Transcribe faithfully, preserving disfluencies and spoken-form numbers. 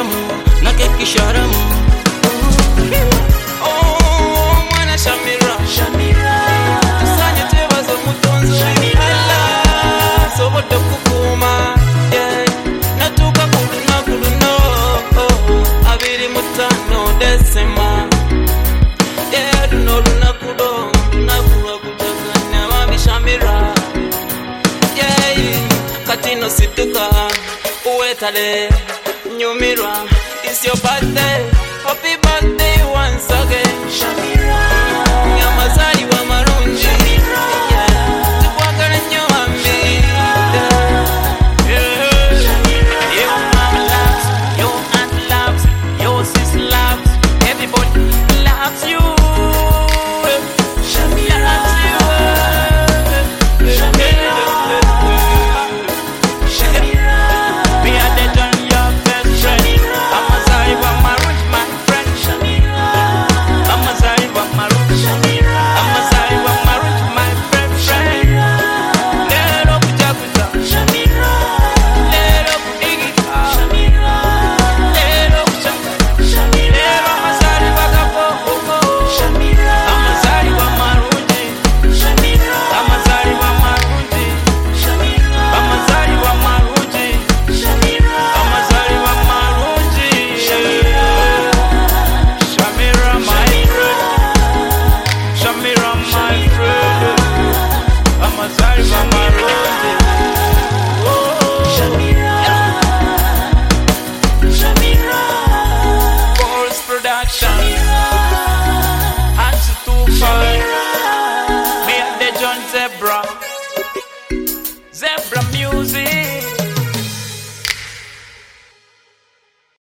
na keki sharamu. Oh mwana Shamira, Shamira tusanye tebazo mutonzi Shamira sobote kukuma yeah natuka kuluna kuluno oh abiri mutano December yeah duno luna kudo luna kuwa kutakanya mami Shamira yeah katino situka uwetale nyumirwa. It's your birthday, happy birthday once again Shamira nyamazali wa marunji Shamira yeah tukwagala nnyo ambi yeah Shamira your mama loves, your aunt loves, your sister loves, everybody loves you Shamira loves you Shamira Shamira we are the John your best friend I'm a sorry for my roots my friend Shamira I'm a sorry for my roots Shamira I'm a sorry for my roots my friend Shamira lero kujakuza Shamira lero kudigika Shamira lero kuchanga Shamira lero masari bakafoko Shamira I'm a sorry for my roots Shamira I'm a sorry for my roots Shamira I'm a sorry for my roots Shamira I'm a sorry for my roots Shamira Shamira my friend Shamira my friend I'm a sorry for my roots Shamira Shamira False production Hands to fight me and the John Zebra